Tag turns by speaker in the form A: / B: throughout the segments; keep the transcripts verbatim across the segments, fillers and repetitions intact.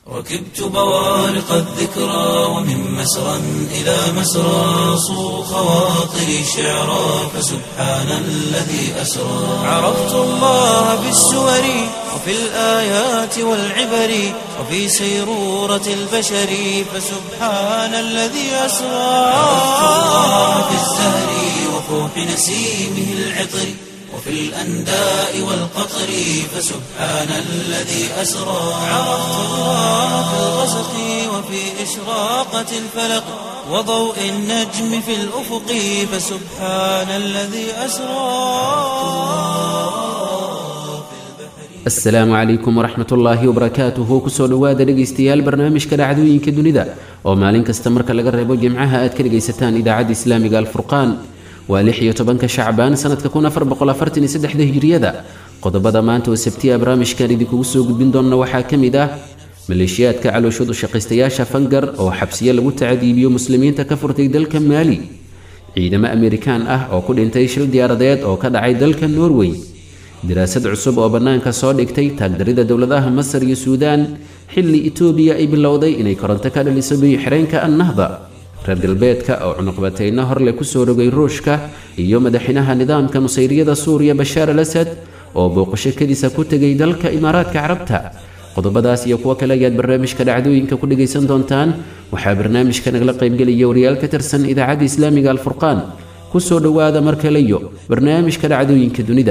A: ركبت بوارق الذكرى ومن مسرى إلى مسرى صو خواطري شعرا فسبحان الذي أسرى عرفت الله بالسور وفي الآيات والعبر وفي سيرورة البشر فسبحان الذي أسرى عرفت الله بالزهر وفوح نسيمه العطر وفي الأنداء والقطر فسبحان الذي أسرى عرفت الله في الغسق وفي إشراقة الفلق وضوء النجم في الأفق فسبحان الذي أسرى.
B: السلام عليكم ورحمة الله وبركاته. كسو دواada dhegeystayaal barnaamijka dhacdooyinka dunida oo maalin kasta marka laga reebo jimcaha aad ka dhegeysataan idaacadda islaamiga alfurqaan. waa lix iyo tobanka shacbaan sanadka kun afar boqol afartan iyo saddex hijriyada. qodobada maanta oo sabtiya barnaamijkan idinkugu soo gudbin doona waxaa ka mid ah maleeshiyaadka calooshooda shaqaystayaasha fangar oo xabsiyo lagu tacadiibiyo muslimiinta ka furtay dalka Maali. ciidamo Amerikaan ah oo ku dhintay shil diyaaradeed oo ka dhacay dalka Norway. daraasad cusub oo banaanka soo dhigtay taageerada dawladaha Masar iyo Suudaan xilli Itoobiya ay bilowday inay koronto ka dhaliso biyo-xireenka An-Nahda. reer galbeedka oo cunuqbatayna hor le ku soo rogay Ruushka iyo madaxweynaha nidaamka Nusayriyada Suuriya Bashar al-Assad oo booqasho kadiisa ku tagay dalka Imaaraadka Carabta. qodobadaas iyo kuwa kale ayaad barnaamijka dhacdooyinka ku dhageysan doontaan. waxaa barnaamijka nagala qaybgelaya wariyaal ka tirsan idaacadda islaamiga alfurqaan. ku soo dhawaada mar kale iyo barnaamijka dhacdooyinka dunida.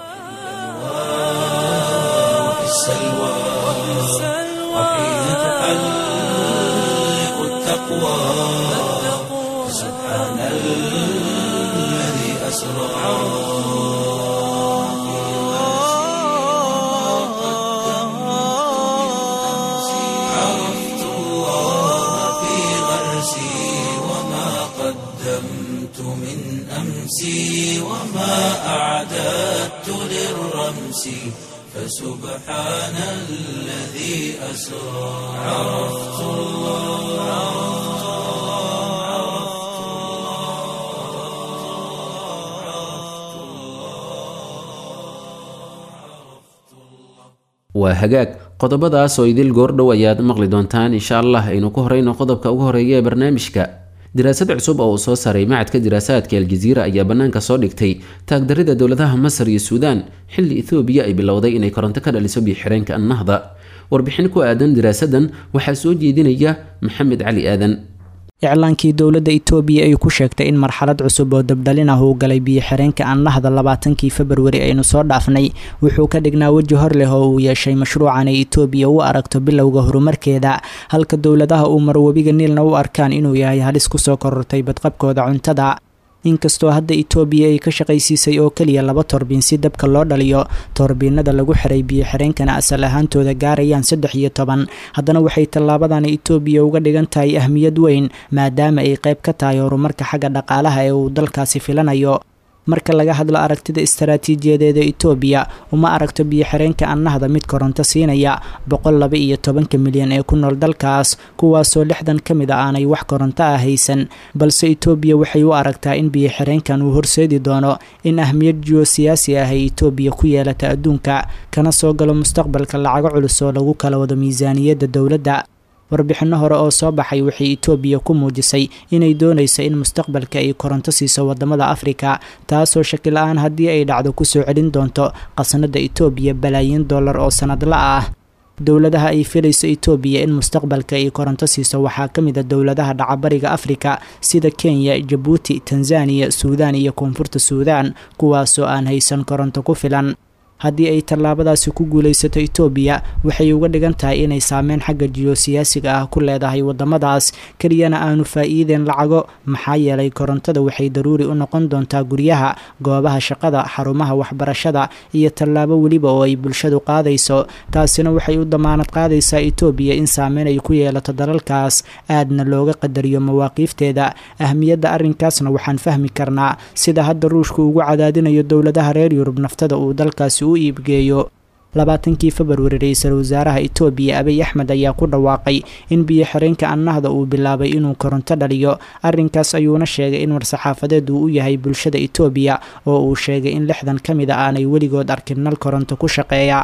A: فسبحان الذي أسرى عرفت الله
B: waa hagaag qodobadaas oo idil goordhow ayaad maqli doontaan insha Allah. aynu ku horeyno qodobka ugu horeeya ee barnaamijka. daraasad cusub oo soo saaray macadka diraasaadka Al-Jazeera ayaa banaanka soo dhigtay taagdarida dawladaha Masar iyo Suudaan xilli Itoobiya ay bilowday inay koronto ka dhaliso biyo-xireenka An-Nahda. warbixin ku aadan daraasadan waxaa soo jeedinaya Maxamed Cali Aadan.
C: iclaankii dowladda Itoobiya ay ku sheegtay in marxalad cusub oo dabdalin ah uu galay biyo-xireenka An-Nahda labaatankii February aynu soo dhaafnay wuxuu ka dhignaa waji hor leh oo uu yeeshay mashruucan ay Itoobiya u aragto bilowga horumarkeeda, halka dowladaha uu marwabiga Niilna u arkaan inuu yahay halis ku soo korortay badqabkooda cuntada. inkastoo hadda Itoobiya ay ka shaqaysiisay oo kaliya laba torbiin si dabka loo dhaliyo, torbiinada lagu xiray biyo-xireenkana asal ahaantooda gaarayaan saddex iyo toban, haddana waxay tallaabadan Itoobiya uga dhigan tahay ahmiyad weyn maadaama ay qayb ka tahay horumarka xagga dhaqaalaha ee uu dalkaasi filanayo. marka laga hadlo aragtida istaraatiijiyadeeda Itoobiya uma aragto biyo-xireenka An-Nahda mid koronto siinaya boqol laba iyo toban milyan ee ku nool dalkaas, kuwaasoo lixdan ka mid ah aanay wax koronto ah haysan, balse Itoobiya waxay u aragtaa in biyo-xireenkan uu horseedi doono in ahmiyad geosiyaasi ah ay Itoobiya ku yeelato adduunka, kana soo galo mustaqbalka lacago culus oo lagu kala wado miisaaniyadda dowladda. warbixino hore oo soo baxay waxay Itoobiya ku muujisay inay doonayso in mustaqbalka ay koronto siiso wadamada Afrika, taasoo shaki la'aan haddii ay dhacdo ku soo celin doonto qasnada Itoobiya balaayiin dollar oo sanadla ah. dowladaha ay filayso Itoobiya in mustaqbalka ay koronto siiso waxaa ka mid ah dowladaha dhacabariga Afrika sida Kenya, Djibouti, Tanzania, Suudaan iyo Koonfurta Suudaan, kuwaasoo aan haysan koronto ku filan. haddii ay tallaabadaasi ku guulaysato Itoobiya waxay uga dhigan tahay inay saameyn xagga geosiyaasiga ah ku leedahay wadamadaas, kaliyana aanu faa'iideen lacago, maxaa yeelay korontada waxay daruuri u noqon doontaa guryaha, goobaha shaqada, xarumaha waxbarashada iyo tallaabo weliba oo ay bulshadu qaadayso. taasina waxay u damaanad qaadaysaa Itoobiya in saameyn ay ku yeelato dalalkaas, aadna looga qadariyo mawaaqiifteeda. ahmiyadda arrinkaasna waxaan fahmi karnaa sida hadda Ruushku ugu cadaadinayo dowladaha reer Yurub naftada uu dalkaasi u iibgeeyo. labaatankii February ra'iisul wasaaraha Itoobiya Abiy Ahmed ayaa ku dhawaaqay in biyo-xireenka An-Nahda uu bilaabay inuu koronto dhaliyo. arrinkaas ayuuna sheegay in war-saxaafadeed uu u yahay bulshada Itoobiya oo uu sheegay in lixdan ka mid ah aanay weligood arkin nal koronto ku shaqeeya.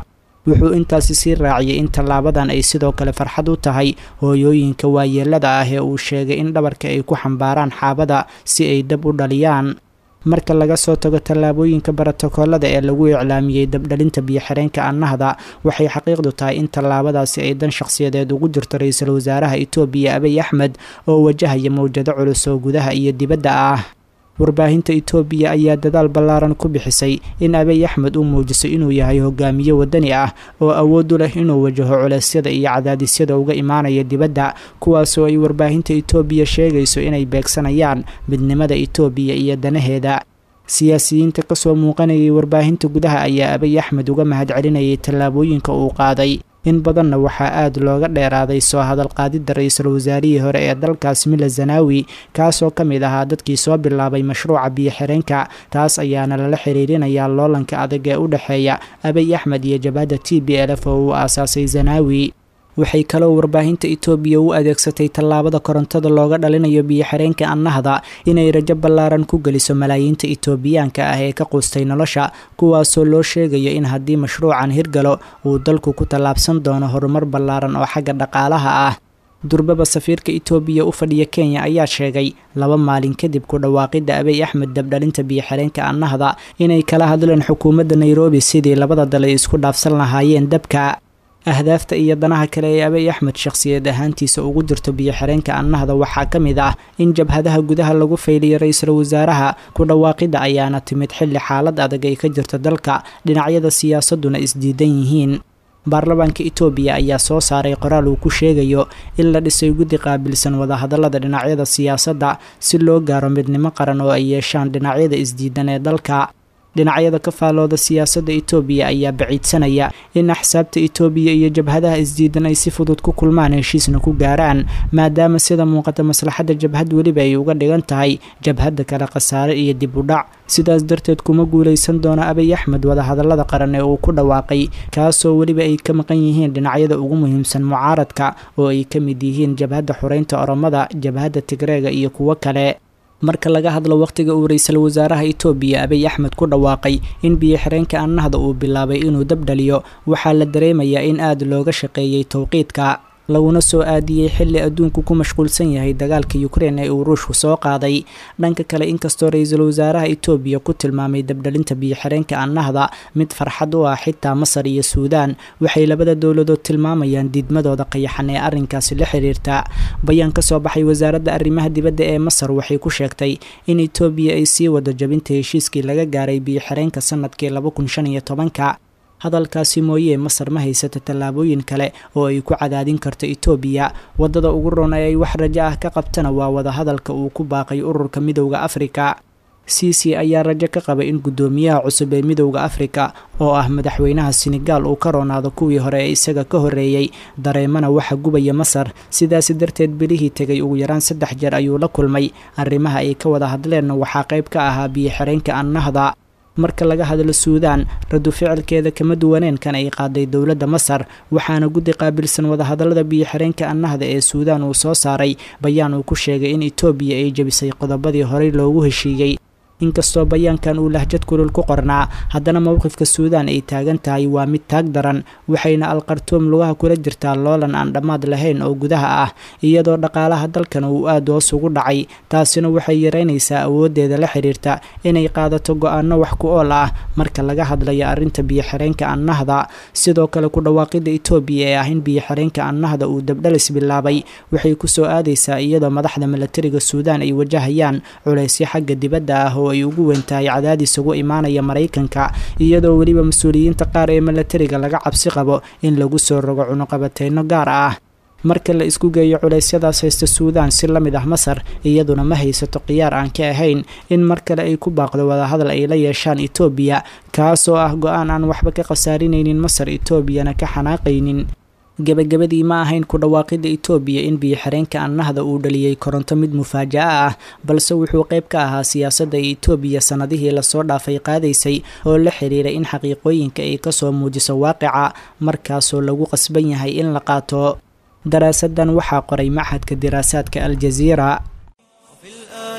C: wuxuu intaasi sii raaciyay in tallaabadan ay sidoo kale farxad u tahay hooyooyinka waayeelada ah ee uu sheegay in dhabarka ay ku xambaaraan xaabada si ay dab u dhaliyaan. marka laga soo tago tallaabooyinka barotokoolada ee lagu iclaamiyey dabdhalinta biyo-xireenka annahda, waxay xaqiiqdu tahay in tallaabadaasi ay dan shakhsiyadeed ugu jirto ra-iisul wasaaraha Itoobiya Abiy Ahmed oo wajahaya mowjado culus oo gudaha iyo dibadda ah. warbaahinta Itoobiya ayaa dadaal ballaaran ku bixisay in Abiy Ahmed uu muujiso inuu yahay hogaamiye wadani ah oo awood u leh inuu wajaho culeysyada iyo cadaadisyada uga imaanaya dibadda, kuwaasoo ay warbaahinta Itoobiya sheegayso inay beegsanayaan midnimada Itoobiya iyo danaheeda. siyaasiyiinta kasoo muuqanayay warbaahinta gudaha ayaa Abiy Ahmed uga mahadcelinayay tallaabooyinka uu qaaday. in badanna waxaa aad looga dheeraaday soo hadal qaadidda ra-iisul wasaarihii hore ee dalkaas Mila Zanaawi, kaasoo ka mid ahaa dadkii soo bilaabay mashruuca biyo-xireenka. taas ayaana lala xiriirinayaa loolanka adag ee u dhexeeya Abiy Ahmed iyo jabhadda T B L F oo uu aasaasay Zanaawi. waxay kaloo warbaahinta Itoobiya u adeegsatay tallaabada korontada looga dhalinayo biyo-xireenka annahda inay rajo ballaaran ku geliso malaayiinta Itoobiyaanka ah ee ka quustay nolosha, kuwaasoo loo sheegayo in haddii mashruucan hirgalo uu dalku ku tallaabsan doono horumar ballaaran oo xagga dhaqaalaha ah. durbaba safiirka Itoobiya u fadhiya Kenya ayaa sheegay laba maalin kadib ku dhawaaqidda Abiy Ahmed dabdhalinta biyo-xireenka annahda inay kala hadleen xukuumadda Nairobi sidii labada dal ay isku dhaafsan lahaayeen dabka. ahdaafta iyo danaha kale ee Abiy Ahmed shakhsiyad ahaantiisa ugu jirto biyo-xireenka annahda waxaa ka mid ah in jabhadaha gudaha lagu fayliyo ra-iisul wasaaraha. ku dhawaaqidda ayaana timid xilli xaalad adag ay ka jirto dalka, dhinacyada siyaasaduna isdiidan yihiin. baarlamaanka Itoobiya ayaa soo saaray qoraal uu ku sheegayo in la dhisay guddi qaabilsan wadahadallada dhinacyada siyaasadda si loo gaaro midnimo qaran oo ay yeeshaan dhinacyada isdiidan ee dalka. dhinacyada ka faalooda siyaasadda Itoobiya ayaa baciidsanaya in axsaabta Itoobiya iyo jabhadaha isdiidan ay si fudud ku kulmaan heshiisna ku gaaraan, maadaama sida muuqata maslaxadda jabhad weliba ay uga dhigan tahay jabhadda kale khasaare iyo dib u dhac. sidaas darteed kuma guulaysan doono Abiy Ahmed wadahadallada qaran ee uu ku dhawaaqay, kaasoo weliba ay ka maqan yihiin dhinacyada ugu muhiimsan mucaaradka oo ay ka mid yihiin jabhadda xoreynta Oromada, jabhadda Tigreega iyo kuwo kale. marka laga hadlo waqtiga uu ra-iisul wasaaraha Itoobiya Abiy Ahmed ku dhawaaqay in biyo-xireenka annahda uu bilaabay inuu dab dhaliyo, waxaa la dareemayaa in aad looga shaqeeyay tawqiidka, laguna soo aadiyey xilli adduunku ku mashquulsan yahay dagaalka Ukraine ee uu Ruushku soo qaaday. dhanka kale, inkastoo ra-iisul wasaaraha Itoobiya ku tilmaamay dabdhalinta biyo-xireenka annahda mid farxad u ah xitaa Masar iyo Suudaan, waxay labada dowladood tilmaamayaan diidmadooda qayaxan ee arrinkaasi la xiriirta. bayaan ka soo baxay wasaaradda arrimaha dibadda ee Masar waxay ku sheegtay in Itoobiya ay sii wado jabinta heshiiskii laga gaaray biyo-xireenka sanadkii laba kun shan iyo tobanka. hadalkaasi mooyee Masar ma haysato tallaabooyin kale oo ay ku cadaadin karto Itoobiya. wadada ugu roon ee ay wax rajo ah ka qabtana waa wadahadalka uu ku baaqay ururka midowda Afrika. Sisi ayaa rajo ka qaba in guddoomiyaha cusub ee midowda Afrika oo ah madaxweynaha Senegal uu ka roonaado kuwii hore ee isaga ka horreeyay, dareemana waxa gubaya Masar. sidaas darteed bilihii tegay ugu yaraan saddex jeer ayuu la kulmay. arrimaha ay ka wada hadleenna waxaa qayb ka ahaa biyo-xireenka annahda. marka laga hadlo Suudaan, radu ficilkeeda kama duwaneen kan ay qaaday dowladda Masar, waxaana guddi qaabilsan wadahadallada biyo-xireenka annahda ee Suudaan uu soo saaray bayaan uu ku sheegay in Itoobiya ay jabisay qodobadii horey loogu heshiiyey. inkastoo bayaankan uu lahjad kulul ku qornaa, haddana mowqifka Suudaan ay taagan tahay waa mid taag daran, waxayna Al-Khartoum lugaha kula jirtaa loolan aan dhammaad lahayn oo gudaha ah, iyadoo dhaqaalaha dalkan uu aad hoos ugu dhacay. taasina waxay yareynaysaa awooddeeda la xiriirta inay qaadato go-aano wax ku ool ah marka laga hadlayo arrinta biyo-xireenka annahda. sidoo kale, ku dhawaaqidda Itoobiya ee ah in biyo-xireenka annahda uu dabdhalis bilaabay waxay ku soo aadaysaa iyadoo madaxda milatariga Suudaan ay wajahayaan culaysyo xagga dibadda ah oo ay ugu weyntahay cadaadis ugu imaanaya Mareykanka, iyadoo weliba mas-uuliyiinta qaar ee milatariga laga cabsi qabo in lagu soo rogo cunuqabateyno gaar ah. marka la isku geeyo culeysyadaas haysta Suudaan si la mid ah Masar, iyaduna ma haysato khiyaar aan ka ahayn in mar kale ay ku baaqdo wadahadal ay la yeeshaan Itoobiya, kaasoo ah go-aan aan waxba ka khasaarinaynin Masar, Itoobiyana ka xanaaqaynin. gabagabadii ma ahayn ku dhawaaqidda Itoobiya in biyo-xireenka annahda uu dhaliyey koronto mid mufaaja'a ah, balse wuxuu qayb ka ahaa siyaasadda ay Itoobiya sanadihii lasoo dhaafay qaadaysay oo la xiriiray in xaqiiqooyinka ay kasoo muujiso waaqica, markaasoo lagu qasban yahay in la qaato. daraasadan waxaa qoray Machadka Diraasaadka Al Jazeera.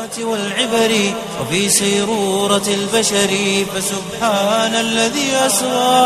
A: والعبر وفي سيرورة البشر فسبحان الذي أسرى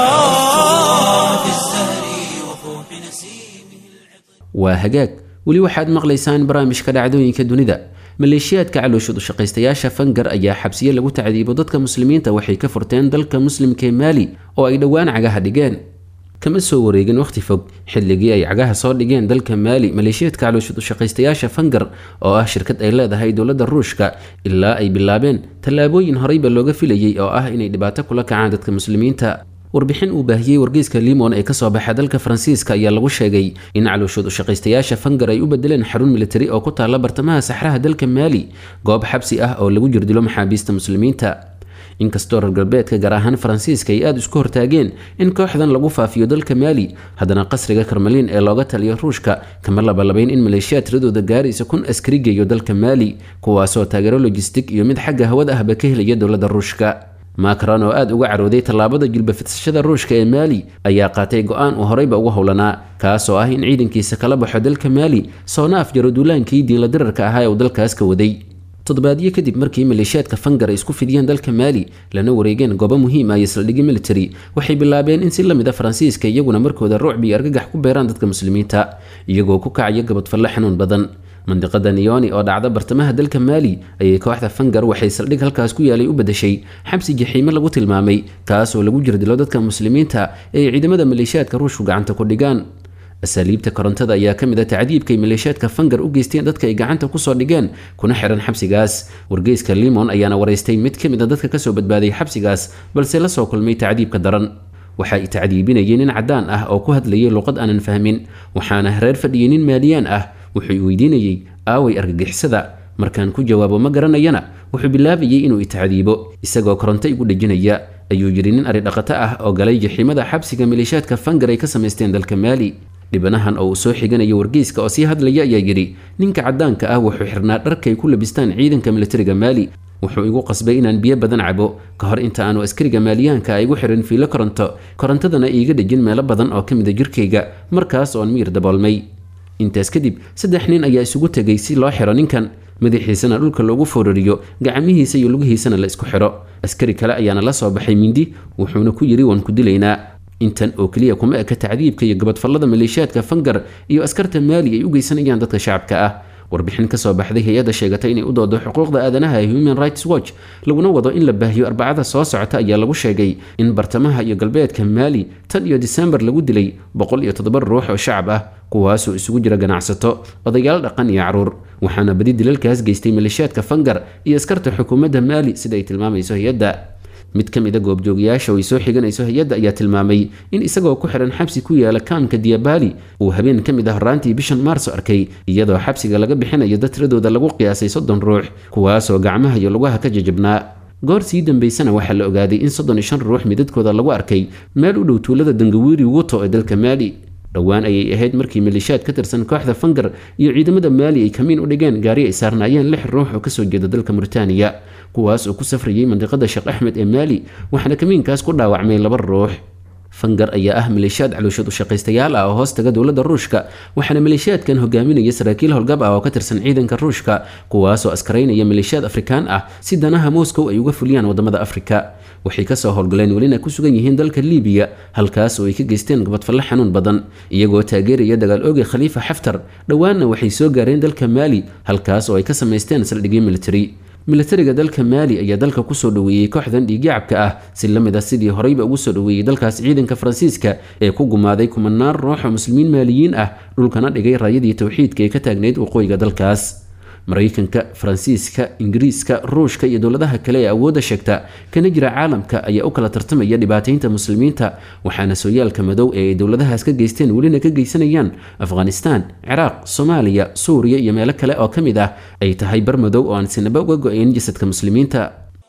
A: في الزهر وفوح نسيمه.
B: waa hagaag weli waxaad maqlaysaan barnaamijka dhacdooyinka dunida. maleeshiyaadka calooshooda u shaqaystayaasha fangar ayaa xabsiye lagu tacdiibo dadka muslimiinta waxay ka furteen dalka muslimka ee maali oo ay dhowaan cagaha dhigeen. kama soo wareegin waqti fog xilligii ay cagaha soo dhigeen dalka maali maleeshiyaadka calooshooda u shaqaystayaasha fangar oo ah shirkad ay leedahay dowladda ruushka ilaa ay bilaabeen tallaabooyin horeyba looga filayay oo ah inay dhibaato kula kacaan dadka muslimiinta. warbixin uu baahiyey wargeyska limon ee kasoo baxa dalka faransiiska ayaa lagu sheegay in calooshood u shaqaystayaasha fangar ay u bedeleen xarun militari oo ku taala bartamaha saxraha dalka maali, goob xabsi ah oo lagu jirdilo maxaabiista muslimiinta. inkastoo reer galbeedka gaar ahaan faransiiska ay aada isku hortaageen in kooxdan lagu faafiyo dalka maali, haddana qasriga karmaliin ee looga taliyo ruushka kama labalabayn in maleeshiyaad tiradooda gaaraysa kun askari geeyo dalka maali, kuwaasoo taageero logistig iyo mid xagga hawada ahba ka helaya dowladda ruushka. macron oo aada uga carooday tallaabada jilba fidsashada ruushka ee maali ayaa qaatay go-aan uu horeyba uga howlanaa, kaasoo ah in ciidankiisa kala baxo dalka maali soona afjaro duulaankii diinla dirarka ahaa ee uu dalkaas ka waday. toddobaadyo kadib markii maleeshiyaadka fangar ay isku fidiyeen dalka maali lana wareegeen goobo muhiim ah iyo saldhigyo military, waxay bilaabeen in si lamid a faransiiska iyaguna markooda ruucbi iyo argagax ku beeraan dadka muslimiinta iyagoo ku kacaya gabadfalle xanuun badan. mandiqada niyoni oo dhacda bartamaha dalka maali ayay kooxda fangar waxay saldhig halkaas ku yaalay u bedeshay xabsi jaxiime lagu tilmaamay, kaasoo lagu jirdilo dadka muslimiinta ee ay ciidamada maleeshiyaadka ruushku gacanta ku dhigaan. asaaliibta korontada ayaa ka mid a tacdiibkay maleeshiyaadka fangar u geysteen dadka ay gacanta kusoo dhigeen kuna xiran xabsigaas. wargeyska limon ayaana waraystay mid ka mid a dadka kasoo badbaaday xabsigaas balse la soo kulmay tacdiibka daran. waxa ay tacdiibinayeen nin cadaan ah oo ku hadlayay luqad aanan fahmin, waxaana hareer fadhiyay nin maaliyaan ah. wuxuu weydiinayay aaway argagixisada, markaan ku jawaabo ma garanayana wuxuu bilaabayay inuu itacdiibo isagoo koronto igu dhejinaya, ayuu yiri nin ari dhaqato ah oo galay jaxiimada xabsiga maleeshiyaadka fangar ay ka samaysteen dalka maali. dhibanahan oo uu soo xiganayo wargeyska oo sii hadlaya ayaa yidhi ninka cadaanka ah wuxuu xirnaa dharkay ku labistaan ciidanka militariga maali, wuxuu igu qasbay inaan biyo badan cabo ka hor inta aanu askariga maaliyaanka igu xirin fiilo koronto, korontadana iiga dhejin meelo badan oo ka mid a jirkayga, markaas oon miyir daboolmay. intaas kadib saddex nin ayaa isugu tegay si loo xiro ninkan, madaxiisana dhulka loogu foorariyo, gacmihiisa iyo lugihiisana la isku xiro. askari kale ayaana la soo baxay mindi, wuxuuna ku yidhi waan ku dilaynaa. intan oo keliya kuma eka tacdiibka iyo gabadfallada maleeshiyaadka fangar iyo askarta maali ay u geysanayaan dadka shacabka ah. warbixin ka soo baxday hay-adda sheegatay inay u doodo xuquuqda aadanaha ee Human Rights Watch laguna wado in la baahiyo arbacada soo socota ayaa lagu sheegay in bartamaha iyo galbeedka maali tan iyo December lagu dilay boqol iyo toddoba ruux oo shacab ah, kuwaasoo isugu jira ganacsato, odayaal dhaqan iyo caruur, waxaana badi dilalkaas geystay maleeshiyaadka fangar iyo askarta xukuumadda maali sida ay tilmaamayso hay-adda. mid ka mid a goobjoogayaasha oo ay soo xiganayso hay-adda ayaa tilmaamay in isagoo ku xiran xabsi ku yaala kaamka Diabali uu habeen ka mid ah horaantii bishan Maarso arkay iyadoo xabsiga laga bixinayo dad tiradooda lagu qiyaasay soddon ruux, kuwaasoo gacmaha iyo lugaha ka jajabnaa. goor sii dambeysana waxaa la ogaaday in soddon iyo shan ruux midadkooda lagu arkay meel u dhow tuulada Dangawiri Wuto ee dalka Maali. dhowaan ayay ahayd markii maleeshiyaad ka tirsan kooxda fangar iyo ciidamada maali ay kamiin u dhigeen gaari ay saarnaayeen lix ruux oo kasoo jeeda dalka Mauritania, kuwaas oo ku safrayay mandiqada Sheekh Axmed ee Maali, waxaana kamiinkaas ku dhaawacmay laba ruux. fangar ayaa ah maleeshiyaad calooshad u shaqaystayaal ah oo hoos taga dowladda ruushka, waxaana maleeshiyaadkan hogaaminaya saraakiil howlgab ah oo ka tirsan ciidanka ruushka, kuwaasoo askaraynaya maleeshiyaad afrikaan ah si danaha Moscow ay uga fuliyaan wadamada Afrika. waxay ka soo howlgaleen welina ku sugan yihiin dalka Liibiya, halkaas oo ay ka geysteen gabadfalle xanuun badan iyagoo taageeraya dagaal ooga Khalifa Haftar. dhowaanna waxay soo gaareen dalka Maali, halkaas oo ay ka samaysteen saldhigyo military. militariga dalka maali ayaa dalka ku soo dhaweeyay kooxdan dhiigyacabka ah si la mid ah sidii horeyba ugu soo dhaweeyay dalkaas ciidanka Faransiiska ee ku gumaaday kumanaan ruux oo muslimiin maaliyiin ah, dhulkana dhigay raayadii tawxiidka ee ka taagneyd waqooyiga dalkaas. Mareykanka, Faransiiska, Ingiriiska, Ruushka iyo dowladaha kale ee awoodda sheegta kana jira caalamka ayaa u kala tartamaya dhibaataynta muslimiinta, waxaana sooyaalka madow ee ay dowladahaas ka geysteen welina ka geysanayaan Afghanistan, Ciraaq, Soomaaliya, Suuriya iyo meelo kale oo ka mid ah ay tahay bar madow oo aan sinaba uga go'ayn jasadka muslimiinta.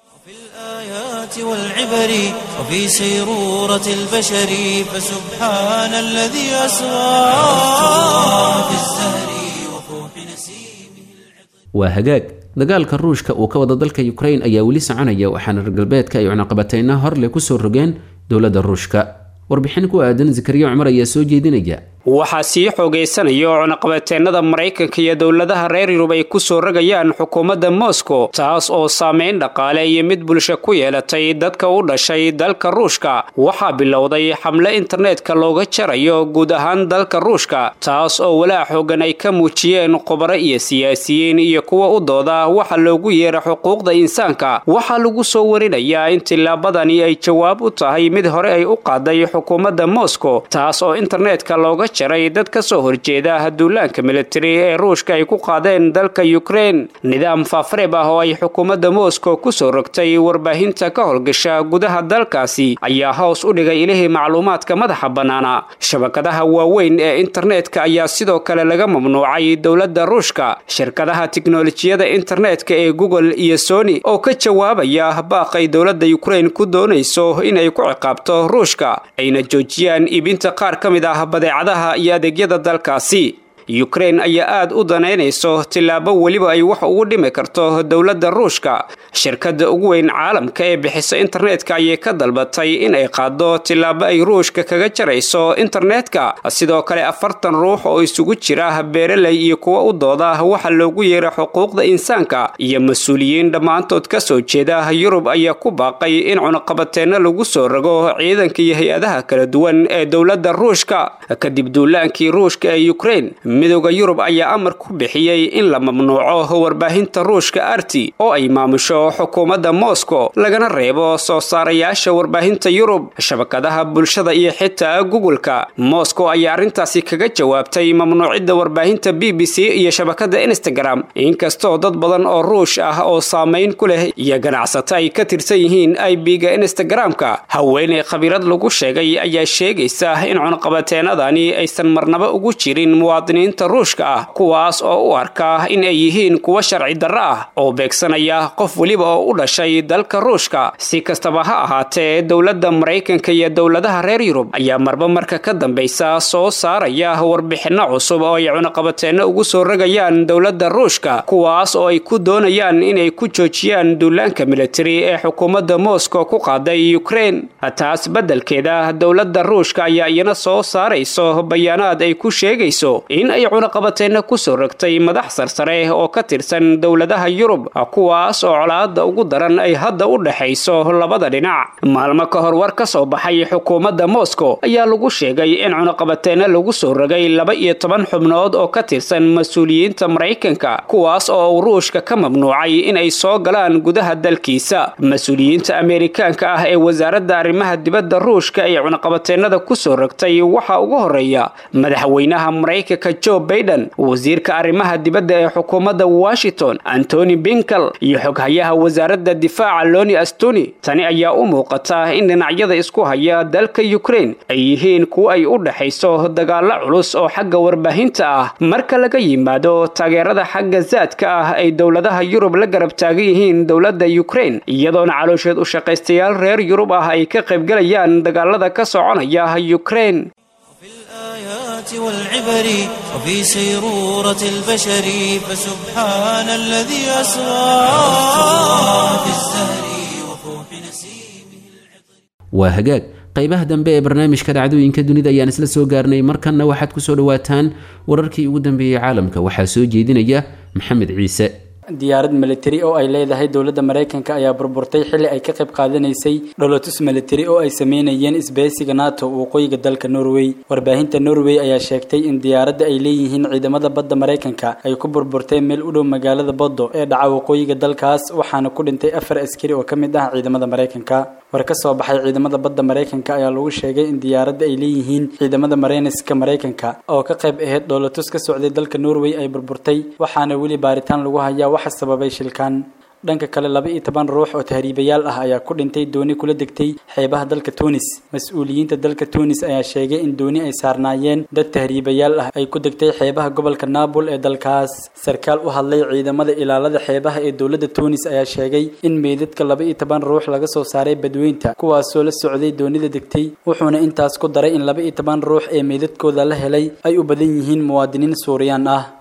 A: والعبر وفي سيرورة البشر فسبحان الذي أسرى في الزهر وفوح نسيمه.
B: waa hagaag dagaalka ruushka uu ka wada dalka Ukraine ayaa weli soconaya, waxaana reer galbeedka ay cunaqabatayna hor le ku soo rogeen dowladda ruushka. warbixin ku aadan Zakariya Umar ayaa soo jeedinaya.
D: waxaa sii xoogaysanaya cunaqabateennada maraykanka iyo dowladaha reer yurub ay ku soo rogayaan xukuumadda moscow taas oo saameyn dhaqaale iyo mid bulsho ku yeelatay dadka u dhashay dalka ruushka waxaa bilowday xamle internetka looga jarayo guud ahaan dalka ruushka taas oo walaac xoogan ay ka muujiyeen khubaro iyo siyaasiyiin iyo kuwa u dooda waxa loogu yeera xuquuqda insaanka waxaa lagu soo warinayaa in tillaabadani ay jawaab u tahay mid hore ay u qaaday xukuumadda moscow taas oo internetka looga jaray dad ka soo horjeeda duulaanka militari ee ruushka ay ku qaadeen dalka Ukraine nidaam faafareeb ah oo ay xukuumadda Moscow ku soo rogtay warbaahinta ka howlgasha gudaha dalkaasi ayaa hoos u dhigay ilaahay macluumaadka madaxa banaana shabakadaha waaweyn ee internetka ayaa sidoo kale laga mamnuucay dowladda ruushka shirkadaha tiknoolajiyada internetka ee Google iyo Sony oo ka jawaabaya baaqay dowladda Ukraine ku doonayso in ay ku ciqaabto ruushka ayna joojiyaan iibinta qaar ka mid ah badeecadaha iyo adeegyada dalkaasi Ukraine ayaa aad u daneynayso tilaabo waliba ay wax ugu dhimi karto dowladda ruushka shirkadda ugu weyn caalamka ee bixisa internetka ayay ka dalbatay in ay qaado tilaabo ay ruushka kaga jarayso internetka sidoo kale afartan ruux oo isugu jira beeraley iyo kuwa u dooda waxa loogu yeeray xuquuqda insaanka iyo mas'uuliyiin dhamaantood ka soo jeeda Yurub ayaa ku baaqay in cunaqabateena lagu soo rogo ciidanka iyo hay'adaha kala duwan ee dowladda ruushka kadib duulaankii ruushka ee Ukraine midowga Yurub ayaa amar ku bixiyay in la mamnuuco warbaahinta ruushka R T oo ay maamusho xukuumadda Moscow lagana reebo soo saarayaasha warbaahinta Yurub shabakadaha bulshada iyo xitaa Google-ka Moscow ayaa arintaasi kaga jawaabtay mamnuucidda warbaahinta B B C iyo shabakada Instagram inkastoo dad badan oo ruush ah oo saameyn ku leh iyo ganacsato ay ka tirsan yihiin I P-ga Instagram-ka haweeney khabiirad lagu sheegay ayaa sheegaysa in cunaqabateenadani aysan marnaba ugu jirin muwaadiniin ruushka ah kuwaas oo u arka in ay yihiin kuwa sharci darro ah oo beegsanaya qof waliba oo u dhashay dalka ruushka si kastaba ha ahaatee dowladda Mareykanka iyo dowladaha reer Yurub ayaa marba marka ka dambaysa soo saaraya warbixino cusub oo ay cunaqabateeno ugu soo rogayaan dowladda ruushka kuwaas oo ay ku doonayaan in ay ku joojiyaan duulaanka militari ee xukuumadda Moscow ku qaaday Ukraine taas beddelkeeda dowladda ruushka ayaa iyana soo saarayso bayaanaad ay ku sheegayso in ay cunaqabateena ku soo rogtay madax sarsare oo ka tirsan dowladaha Yurub kuwaas oo colaadda ugu daran ay hadda u dhaxayso labada dhinac maalmo ka hor war ka soo baxay xukuumadda Moscow ayaa lagu sheegay in cunaqabateena lagu soo rogay laba iyo toban xubnood oo ka tirsan mas'uuliyiinta Mareykanka kuwaas oo ruushka ka mamnuucay in ay soo galaan gudaha dalkiisa mas'uuliyiinta Ameerikaanka ah ee wasaaradda arrimaha dibadda ruushka ay cunaqabateenada ku soo rogtay waxa ugu horeeya madaxweynaha Mareykanka Joe Biden wasiirka arrimaha dibadda ee xukuumadda Washington Anthony Blinken iyo xoghayaha wasaaradda difaaca Loni Astoni tani ayaa u muuqata in dhinacyada isku haya dalka Ukraine ay yihiin kuwa ay u dhaxayso dagaalo culus oo xagga warbaahinta ah marka laga yimaado taageerada xagga zaadka ah ay dowladaha Yurub la garab taagan yihiin dowladda Ukraine iyadoona caloosheed u shaqaystayaal reer Yurub ah ay ka qayb galayaan dagaalada ka soconaya Ukraine
A: والعبر وفي سيرورة البشر فسبحان الذي أسرى في الزهر وفوح نسيمه
B: waa hagaag qaybaha dambe ee barnaamijka dhacdooyinka dunida ayaan isla soo gaarnay markanna waxaad ku soo dhawaataan wararkii ugu dambeeyay caalamka waxaa soo jeedinaya maxamed ciise
E: diyaarad military oo ay leedahay dowladda Mareykanka ayaa burburtay xilli ay ka qayb qaadanaysay dholotus military oo ay sameynayeen isbahaysiga NATO waqooyiga dalka Norway warbaahinta Norway ayaa sheegtay in diyaaradda ay leeyihiin ciidamada badda Mareykanka ay ku burburtay meel u dhow magaalada Bodo ee dhaca waqooyiga dalkaas waxaana ku dhintay afar askari oo ka mid ah ciidamada Mareykanka war ka soo baxay ciidamada badda Mareykanka ayaa lagu sheegay in diyaaradda ay leeyihiin ciidamada Mareyniska Mareykanka oo ka qayb ahayd dholotus ka socday dalka Norway ay burburtay waxaana wali baaritaan lagu hayaa waxa sababay shilkan dhanka kale laba iyo toban ruux oo tahriibayaal ah ayaa ku dhintay dooni kula degtay xeebaha dalka Tunis mas'uuliyiinta dalka Tunis ayaa sheegay in dooni ay saarnaayeen dad tahriibayaal ah ay ku degtay xeebaha gobolka Naabul ee dalkaas sarkaal u hadlay ciidamada ilaalada xeebaha ee dowladda Tunis ayaa sheegay in meedadka laba iyo toban ruux laga soo saaray badweynta kuwaas oo la socday doonida degtay wuxuuna intaas ku daray in laba iyo toban ruux ee meedadkooda la helay ay u badan yihiin muwaadiniin Suuriyaan ah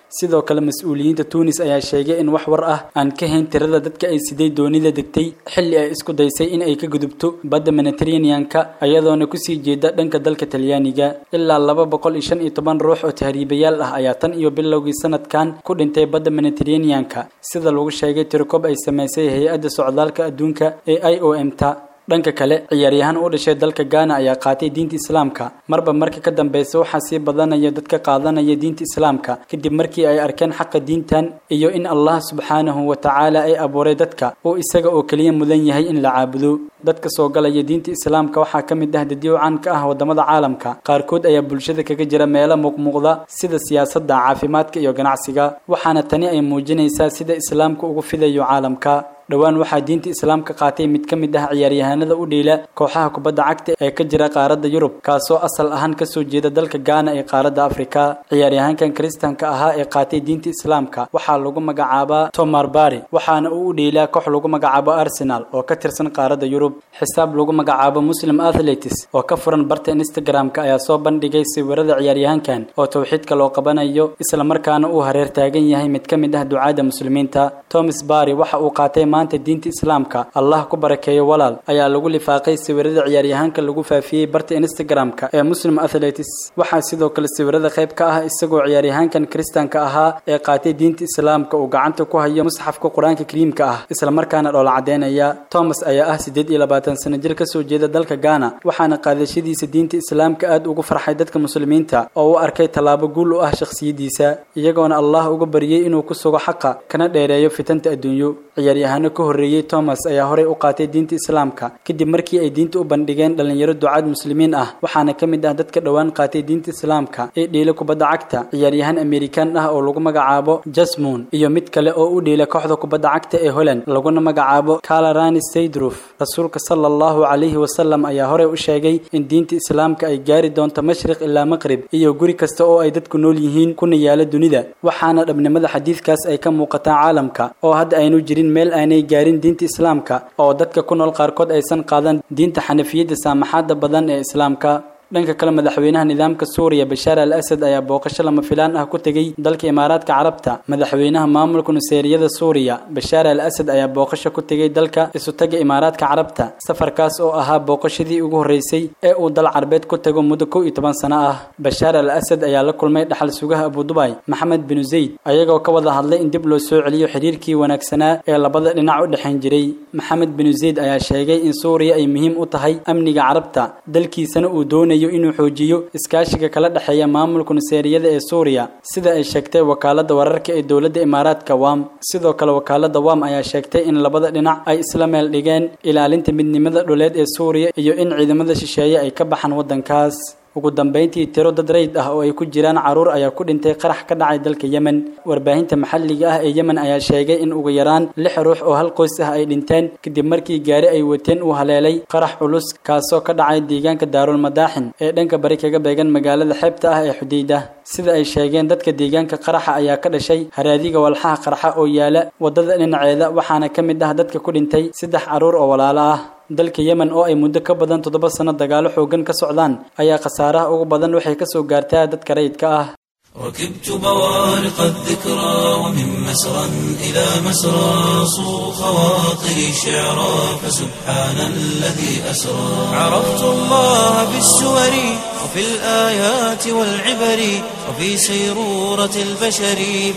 E: sidoo kale mas'uuliyiinta Tunis ayaa sheegay in wax war ah aan ka hayn tirada dadka ay siday doonida degtay xilli ay isku daysay in ay ka gudubto badda Mediterranean-ka ayadoona ku sii jeeda dhanka dalka Talyaaniga ilaa laba boqol iyo shan iyo toban ruux oo tahriibayaal ah ayaa tan iyo bilowgii sanadkan ku dhintay badda Mediterranean-ka sida lagu sheegay tirkoob ay sameysay hay'adda socdaalka adduunka ee I O M-ta dhanka kale ciyaaryahan u dhashay dalka Ghana ayaa qaatay diinta Islaamka marba markii ka dambeysay waxa si badanaya dadka qaadanaya diinta Islaamka kadib markii ay arkeen xaq diintan iyo in Allah subhanahu wa ta'ala ay abuuray dadka oo isaga oo kaliya mudan yahay in la caabudo dadka soo galaya diinta Islaamka waxa kamid ah dad caan ka ah wadamada caalamka qaarkood ayaa bulshada kaga jira meelo muuqmuuqda sida siyaasadda caafimaadka iyo ganacsiga waxaana tani ay muujinaysaa sida Islaamku ugu fidayo caalamka dhawaan waxaa diinta Islaamka qaatay mid ka mid ah ciyaaryahanada u dheela kooxaha kubadda cagta ee ka jira qaaradda Yurub kaasoo asal ahaan ka soo jeeda dalka Ghana ee qaaradda Afrika ciyaaryahankan Kristaanka ahaa ee qaatay diinta Islaamka waxaa lagu magacaabaa Tomar Bari waxaana uu u dheelaa koox lagu magacaabo Arsenal oo ka tirsan qaaradda Yurub xisaab lagu magacaabo Muslim Athletes oo ka furan barta Instagram-ka ayaa soo bandhigay sawirada ciyaaryahankan oo tawxiidka loo qabanayo isla markaana uu hareer taagan yahay mid ka mid ah ducaada muslimiinta Thomas Bari waxa uu qaatay diinta Islaamka Allah ku barakeeyo walaal ayaa lagu lifaaqay sawirada ciyaaryahanka lagu faafiyay barta Instagram-ka ee Muslim Athletes waxa sidoo kale sawirada qayb ka ah isagoo ciyaaryahankan Kristaanka ahaa ee qaatay diinta Islaamka oo gacanta ku haya musxafka Quraanka Kariimka ah isla markaana dhoola cadeynaya Thomas ayaa ah siddeed iyo labaatan sano jir ka soo jeeda dalka Ghana waxaana qaadashadiisa diinta Islaamka aad ugu farxay dadka muslimiinta oo uu arkay talaabo guul u ah shakhsiyadiisa iyagoona Allah uga bariyay inuu ku sugo xaqa kana dheereeyo fitanta adduunyo ciyaaryahan ka horeeyay Thomas ayaa hore u qaatay diinta Islaamka kadib markii ay diinta u bandhigeen dhalinyaro ducaad muslimiin ah waxaana kamid ah dadka dhawaan qaatay diinta Islaamka ee dheela kubadda cagta ciyaaryahan American ah oo lagu magacaabo Jasmine iyo mid kale oo u dheela kooxda kubadda cagta ee Holland laguna magacaabo Karl-Heinz Seydorf rasuulka sallallahu alayhi wasallam ayaa hore u sheegay in diinta Islaamka ay gaari doonto mashriq ilaa maqrib iyo guri kasta oo ay dadku nool yihiin kuna yaala dunida waxaana dhabnimada xadiidkaas ay ka muuqataa caalamka oo hadda aynu jirin meel aanay gaarin diinta Islaamka oo dadka ku nool qaarkood aysan qaadan diinta Xanafiyada saamaxada badan ee Islaamka dhanka kale madaxweynaha nidaamka Suuriya Bashar al-Assad ayaa booqasho lama filaan ah ku tagay dalka Imaaraadka Carabta madaxweynaha maamulka Nuseeriyada Suuriya Bashar al-Assad ayaa booqasho ku tagay dalka isu taga Imaaraadka Carabta safarkaas oo ahaa booqashadii ugu horeysay ee uu dal Carbeed ku tago muddo kow iyo toban sano ah Bashar al-Assad ayaa la kulmay dhaxal sugaha Abu Dubai Mohammed bin Zayed ayagoo ka wada hadlay in dib loo soo celiyo xiriirkii wanaagsanaa ee labada dhinac u dhaxayn jiray Mohammed bin Zayed ayaa sheegay in Suuriya ay muhiim u tahay amniga Carabta dalkiisana uu doonayo inuu xoojiyo iskaashiga kala dhaxeeya maamulka Nuseeriyada ee Suuriya sida ay sheegtay wakaaladda wararka ee dawladda Imaaraadka W A M sidoo kale wakaaladda W A M ayaa sheegtay in labada dhinac ay isla meel dhigeen ilaalinta midnimada dhuleed ee Suuriya iyo in ciidamada shisheeye ay ka baxaan wadankaas ugu dambeyntii tiro dad rayd ah oo ay ku jiraan caruur ayaa ku dhintay qarax ka dhacay dalka Yemen warbaahinta maxalliga ah ee Yemen ayaa sheegay in ugu yaraan lix ruux oo hal qoys ah ay dhinteen kadib markii gaari ay wateen uu haleelay qarax culus kaasoo ka dhacay deegaanka Daarul Madaaxin ee dhanka bari kaga beegan magaalada xeebta ah ee Xudayda sida ay sheegeen dadka deegaanka qaraxa ayaa ka dhashay haraadiga walxaha qaraxa oo yaala wadada dhinaceeda waxaana ka mid ah dadka ku dhintay saddex caruur oo walaalo ah dalka Yemen oo ay muddo ka badan toddoba sano dagaalo xoogan ka socdaan ayaa khasaaraha ugu badan waxay ka soo gaartaa dadka rayidka ah
A: ركبت بوارق الذكرى ومن مسرى إلى مسرى صو خواطري شعرا فسبحان الذي أسرى عرفت الله بالسور وفي الآيات والعبر وفي سيرورة البشر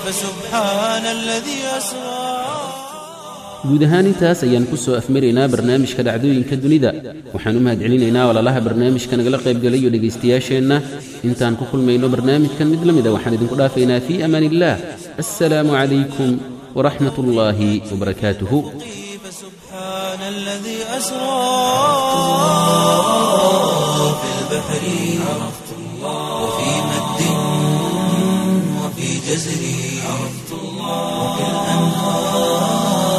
A: فسبحان الذي أسرى
B: guud ahaan intaas ayaan ku soo afmaraynaa barnaamijka dhacdooyinka dunida waxaan u mahadcelinaynaa walaalaha barnaamijka nagala qaybgalayo dhegaystayaasheenna intaan ku kulmayno barnaamijkan mid la mid a waxaan idinku dhaafaynaa fii amaan illaah assalaamu calaykum waraxmat ullaahi wabarakaatuhu
A: فسبحان الذي أسرى في البحر عرفت الله وفي مد وفي جزر عرفت الله وفي الأنهار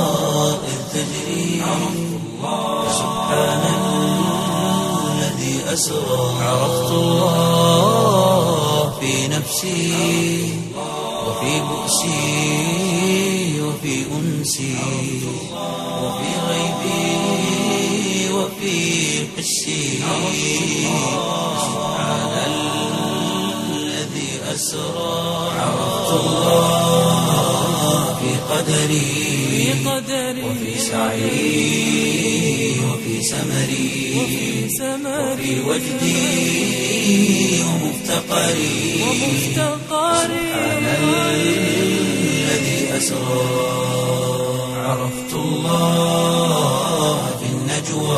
A: سبحان الذي أسرى عرفت الله في نفسي وفي بؤسي وفي أنسي وفي غيبي وفي حسي سبحان الذي أسرى عرفت عرفت الله في قدري وفي سعي وفي سمري وفي وجدي ومفتقري سبحان الذي أسرى عرفت الله في النجوى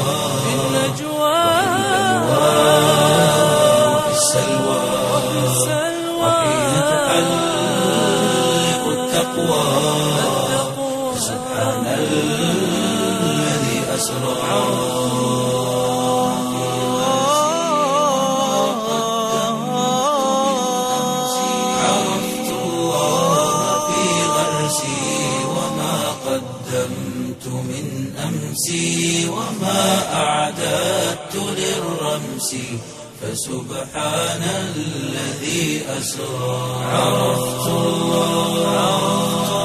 A: وفي السلوى وحين تحلق التقوى سبحان الذي أسرى عرفت الله في غرسي وما قدمت من أمسي وما أعددت للرمس فسبحان الذي أسرى عرفت الله